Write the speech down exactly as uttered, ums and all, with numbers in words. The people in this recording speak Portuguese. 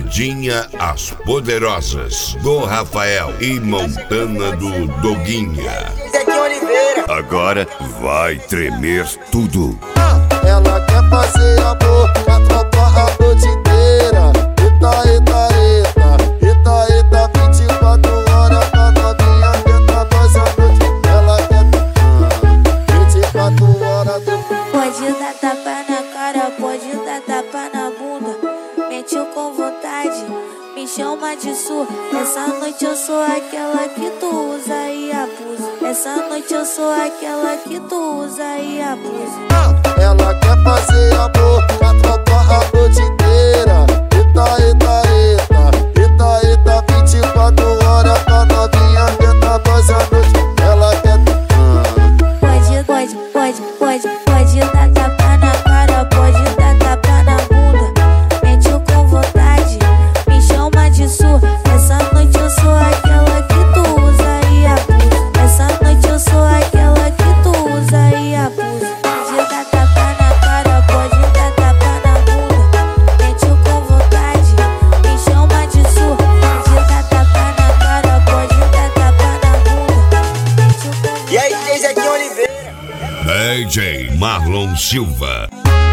Bandinha As Poderosas, do Rafael e Montana do Doguinha. Agora vai tremer tudo. Ela quer fazer amor com a tropa a noite inteira. Eita, eita, eita, eita, eita, vinte e quatro horas pra novinha tenta nós a noite. Ela quer vinte e quatro horas do... Pode dar tapa na cara, pode dar tapa na bunda. Mete com vontade, me chama de sua. Essa noite eu sou aquela que tu usa e abusa. Essa noite eu sou aquela que tu usa e abusa. Ela quer fazer amor com a tropa a noite inteira. Eita, eita, eita, eita, eita, vinte e quatro horas pra novinha tenta nós a noite. Ela quer... Pode, pode, pode, pode, pode dar tapa na cara, pode dar tapa na bunda. Mete com vontade, me chama de sua. Essa noite eu sou aquela que tu usa e abusa. Essa noite eu sou aquela que tu usa e abusa. Pode dar tapa na cara, pode dar tapa na bunda. Mete com vontade, me chama de sua. Pode dar tapa na cara, pode dar tapa na bunda. Mete com vontade. E aí, D J Oliveira? D J Marlon Silva.